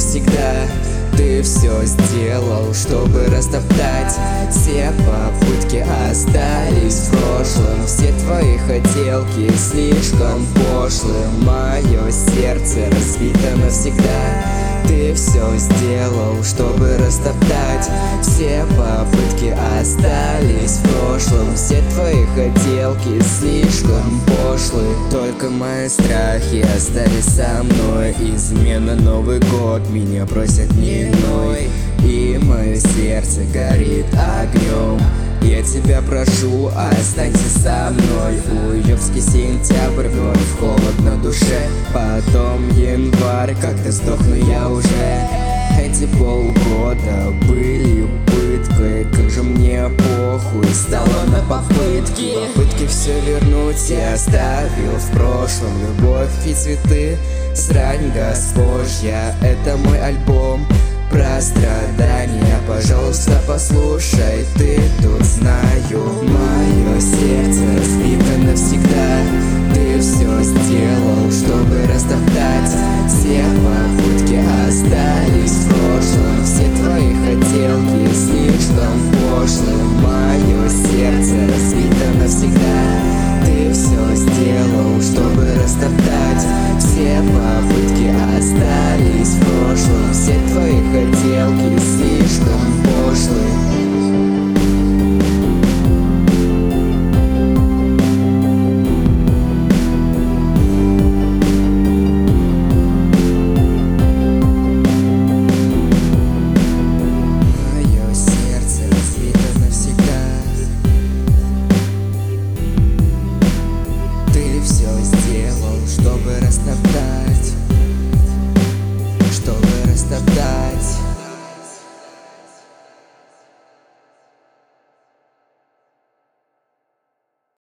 навсегда. Ты все сделал, чтобы растоптать. Все попытки остались в прошлом. Все твои хотелки слишком пошлы. Мое сердце разбито навсегда. Ты все сделал, чтобы растоптать. Все попытки остались в прошлом. Все твои хотелки слишком пошлы. Только мои страхи остались со мной. Измена, Новый год, меня просят не ной. И мое сердце горит огнем. Я тебя прошу, останься со мной. Уёбский сентябрь, вновь холодно в душе. Потом январь, как-то сдохну я уже. Эти полгода были пыткой. Как же мне похуй стало на попытки. Попытки все вернуть я оставил в прошлом. Любовь и цветы, срань Господня. Это мой альбом про страдания. Пожалуйста, послушай, ты тут знаю. Мое сердце разбито навсегда. Ты все сделал, чтобы растоптать. Все